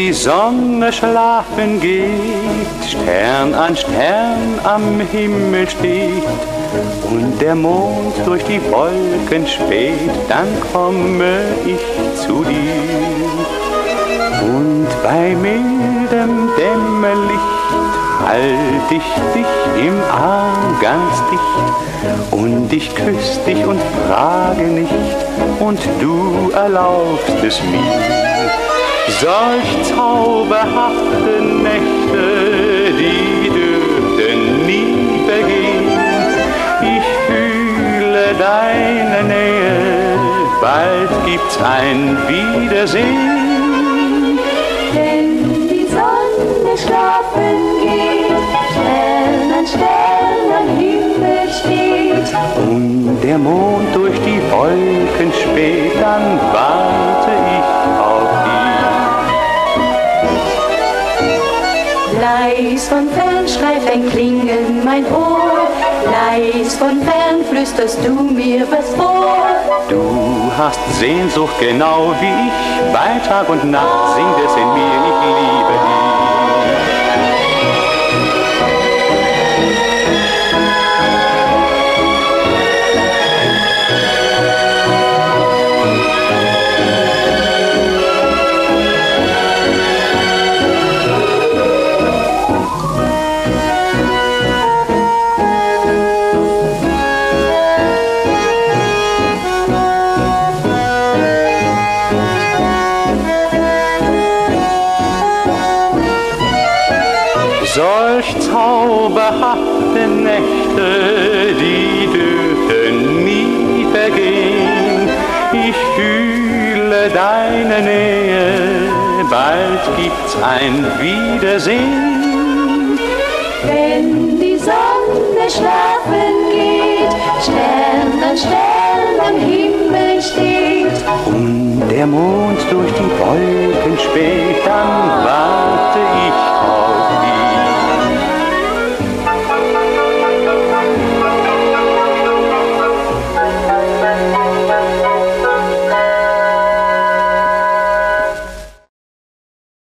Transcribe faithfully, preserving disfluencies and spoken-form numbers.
die Sonne schlafen geht, Stern an Stern am Himmel steht und der Mond durch die Wolken späht, dann komme ich zu dir. Und bei mildem Dämmerlicht halt ich dich im Arm ganz dicht und ich küss dich und frage nicht und du erlaubst es mir. Solch zauberhafte Nächte, die dürften nie vergehen. Ich fühle deine Nähe, bald gibt's ein Wiedersehen. Wenn die Sonne schlafen geht, Stern an Stern am Himmel steht und der Mond durch die Wolken späht, dann warte ich auf dich. Leis von fern schreit ein Klingeln mein Ohr, leis von fern flüsterst du mir was vor. Du hast Sehnsucht genau wie ich, bei Tag und Nacht singt es in mir, ich liebe dich. Solch zauberhafte Nächte, die dürfen nie vergehen. Ich fühle deine Nähe, bald gibt's ein Wiedersehen. Wenn die Sonne schlafen geht, Stern an Stern am Himmel